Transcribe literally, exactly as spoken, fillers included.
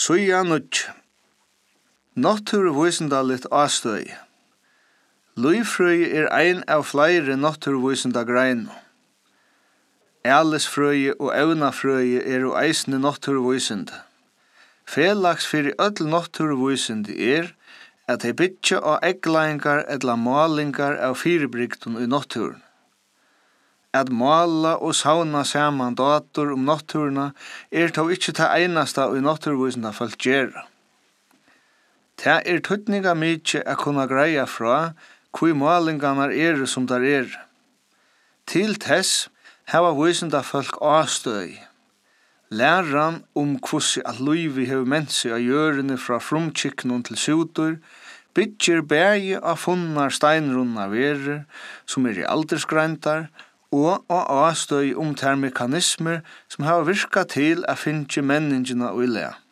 Suja nutt. Náttúruvísindaligt ástøy. Líffrøði er ein av fleiri náttúruvísindagrein. Alisfrøði og evnafrøði eru eisini náttúruvísindi. Felags fyrir öll náttúruvísindi er at they byggja á egglæingar ella málingar av fyrirbrigdum í náttúrun. At mála og sauna saman dator um náttúruna er tó ikki ta einasta í náttúruvísinda fólk gera. Ta er tutninga mykje að kunna greia frá hví málingarnar eru sum þar er. Til þess hava vísinda fólk ástøy. Læran um hvussu at lívi hevur ment seg á jørðini frá frumkyknum til sjútur, byggir bæði á funnar steinrunnar verur sum eru aldursgreindar og á ástøy um tær mekanismer som hava virkað til að finna menningina í lag.